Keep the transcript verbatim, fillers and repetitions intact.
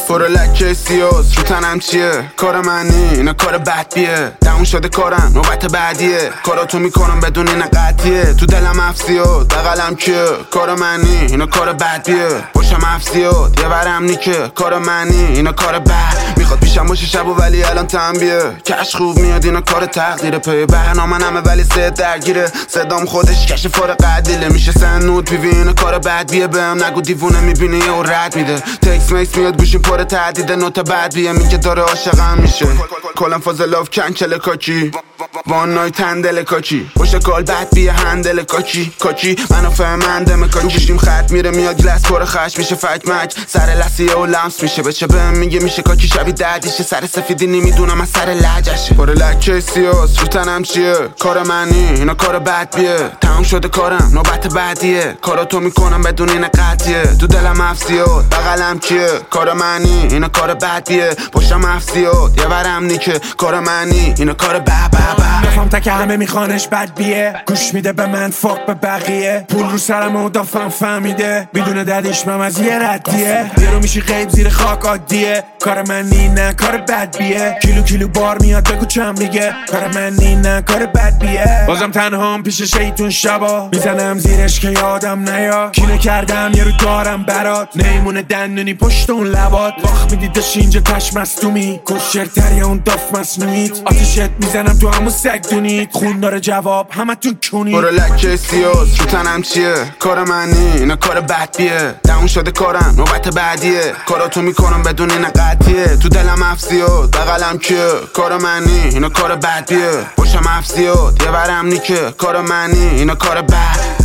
برو لکه سیاس رو تنم چیه؟ کار منی اینا کار بد بیه. تموم شده کارم نوبت بعدیه. کاراتو میکنم بدون این قطعیه. تو دلم افسیاد بغلم کیه؟ کار منی اینا کار بد بیه. باشم افسیاد یه برم نیکه. کار منی اینا کار بد. میخواد پیشم باشه شب و ولی الان تنبیه. کش خوب میاد اینا کار تقدیره. پی برنامه نمه ولی سه درگیره. صدام خودش کش فارق عدیله. میشه سنود پیوی اینا کار بد بیه. بهم نگو دیوونه میبینه یه و رد میده. تکس میکس میاد گوشیم پر تهدیده. نوت بد بیه میگه داره عاشقم میشه. کلم فاز لاف کنچل کاچی وان نای تندل کاچی. باشه کال بد بیه هندل کاچی کاچی. منو فهمندم کاچی. گوشیم خط میره میاد گلاس پر خش میشه فک مک. سر لسیه و لمس میشه بچه بهم میگه میشه کاچی شبی دردیشه. سر سفیدی نمیدونم از سر لجشه. پر لکه سیاس رو تنم چیه؟ کار منی اینا کار بد بیه. تمام شده کارم نوبت بعدیه. کاراتو میکنم بدون این قطعیه. تو دلم افسیاد بغلم کیه؟ کار منی اینا کار بد بیه. پشتم افسیاد یه برم نیکه. کار منی اینا کار بد بد نفهم تا که همه میخوانش بد بیه. گوش میده به من فاک به بقیه. پول رو سرم و دافم فهمیده. بدون دردش من از یه ردیه. یه رو میشی غیب زیر خاک عادیه. کار منی نه کار بد بیه. کیلو کیلو بار میاد بگو چم میگه. کار منی نه کار بد بیه. بازم تنهام پیش شیطون شبا. میزنم زیرش که یادم نیا. کینه کردم یه رو دارم برات. نیمونه دندونی پشت اون لبات. وقت میدیدش اینجا تش مستومی. کشرتر یا اون داف مصنوعیت. آتیشت میزنم تو همون سگ دونید. خون داره جواب همه تون کنید. برو لکه سیاس رو تنم چیه؟ کار منی اینا کار بد بیه. تموم شده کارم نوبت بعدیه. کاراتو میکنم بدون این قطعیه. تو دلم افسیاد بغلم کیه؟ کار منی اینا کار بد بیه. باشم افسیاد یه برم نیکه. کار منی اینا کار بد